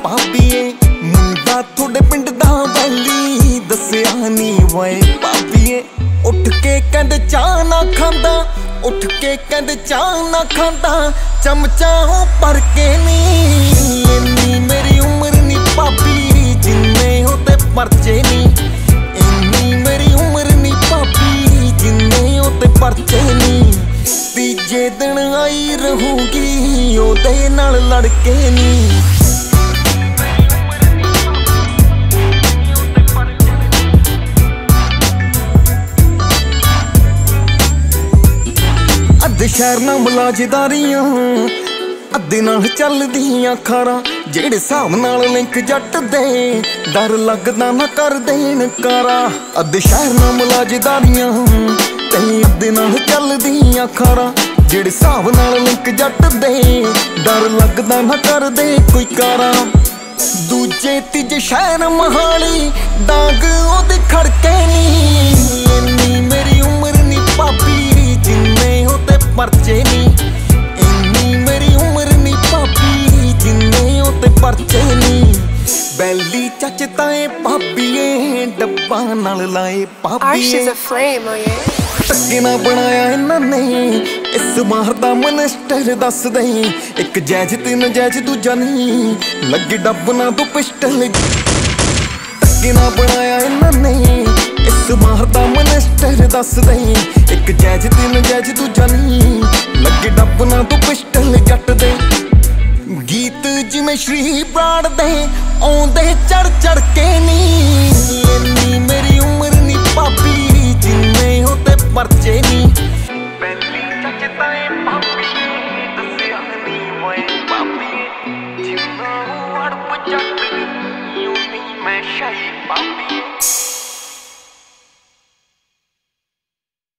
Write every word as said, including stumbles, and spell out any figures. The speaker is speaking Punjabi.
ਭਾਬੀਏ ਮੁੰਡਾ ਤੁਹਾਡੇ ਪਿੰਡ ਦਾ ਵੈਲੀ ਦੱਸਿਆ ਨੀ ਵੇ ਭਾਬੀਏ ਉੱਠ ਕੇ ਕਹਿੰਦੇ ਚਾਹ ਨਾ ਖਾਂਦਾ ਉੱਠ ਕੇ ਕਹਿੰਦੇ ਚਾਹ ਨਾ ਖਾਂਦਾ ਚਮਚਾ ਭਰ ਕੇ ਨੀ ਇੰਨੀ ਮੇਰੀ ਉਮਰ ਨੀ ਭਾਬੀ ਜਿੰਨੇ ਹੋਤੇ ਪਰਚੇ ਨੀ ਇੰਨੀ ਮੇਰੀ ਉਮਰ ਨੀ ਭਾਬੀ ਜਿੰਨੇ ਹੋਤੇ ਪਰਚੇ ਨੀ ਤੀਜੇ ਦਿਨ ਆਈ ਰਹੂਗੀ ਉਹਦੇ ਨਾਲ ਲੜ ਕੇ ਨੀ ਅੱਧੇ ਸ਼ਹਿਰ ਨਾਲ ਮਲਾਜਦਾਰੀਆਂ ਅੱਧੇ ਨਾਲ ਚੱਲਦੀਆਂ ਖਾਰਾਂ ਜਿਹੜੇ ਹਿਸਾਬ ਨਾਲ ਲਿੰਕ ਜੱਟ ਦੇ ਡਰ ਲੱਗਦਾ ਨਾ ਕਰ ਦੇਣ ਕਾਰਾ ਅੱਧੇ ਸ਼ਹਿਰ ਨਾਲ ਮਲਾਜਦਾਰੀਆਂ ਤੇ ਅੱਧੇ ਨਾਲ ਚੱਲਦੀਆਂ ਖਾਰਾਂ ਜਿਹੜੇ ਹਿਸਾਬ ਨਾਲ ਲਿੰਕ ਜੱਟ ਦੇ ਡਰ ਲੱਗਦਾ ਨਾ ਕਰ ਦੇ ਕੋਈ ਕਾਰਾ ਦੂਜੇ ਤੀਜੇ ਸ਼ਹਿਰ ਮਹਾਲੀ ਡਾਂਗ ਉਹਦੇ ਖੜਕੇ ਨੀ ਇੰਨੀ ਮੇਰੀ ਉਮਰ ਨੀ ਭਾਬੀ ਜਿੰਨੇ ਹੋਤੇ ਪਰਚੇ ਨੀ ਇੰਨੀ ਮੇਰੀ ਉਮਰ ਨੀ ਭਾਬੀ ਜਿੰਨੇ ਹੋਤੇ ਪਰਚੇ ਨੀ ਬੈਲੀ ਚੱਚ ਤਾਏ ਭਾਬੀਏ ਡੱਬਾ ਨਾਲ ਲਾਏ ਭਾਬੀਏ ਟੱਕੇ ਨਾ ਬਣਾਇਆ ਇਹਨਾਂ ਨੇ ਇਸ ਮਾਰ ਦਾ ਮਨਿਸਟਰ ਦੱਸ ਦੇ ਇੱਕ ਜੈਜ ਤੇ ਨਜੈਜ ਦੂਜਾ ਨਹੀਂ ਲੱਗੇ ਡੱਬ ਨਾ ਤੂੰ ਪਿਸਟਲ ਟੱਕੇ ਨਾ ਬਣਾਇਆ ਇਹਨਾਂ ਨੇ ਇਸ ਮਾਰ ਦਾ ਮਨਿਸਟਰ ਦੱਸ ਦੇ ਇੱਕ ਜੈਜ ਤੇ ਨਜੈਜ ਦੂਜਾ ਨਹੀਂ ਲੱਗੇ ਡੱਬ ਨਾ ਤੂੰ ਪਿਸਟਲ ਜੱਟ ਦੇ ਗੀਤ ਜਿਵੇਂ ਸ਼੍ਰੀ ਬਰਾੜ ਦੇ ਆਉਂਦੇ ਚੜ ਚੜ ਕੇ ਨੀ ਇੰਨੀ ਮੇਰੀ ਉਮਰ ਨੀ ਭਾਬੀ ਜਿੰਨੇ ਹੋਤੇ ਪਰਚੇ ਨੀ ਬੈਲੀ ਚੱਚ ਤਾਏ ਭਾਬੀ ਦੱਸਿਆ ਨੀ ਵੇ ਭਾਬੀ ਜਿੰਨਾ ਅੜਪ ਜੱਟ ਨੀ ਮੈਂ ਸ਼ਾਹੀ ਭਾਬੀ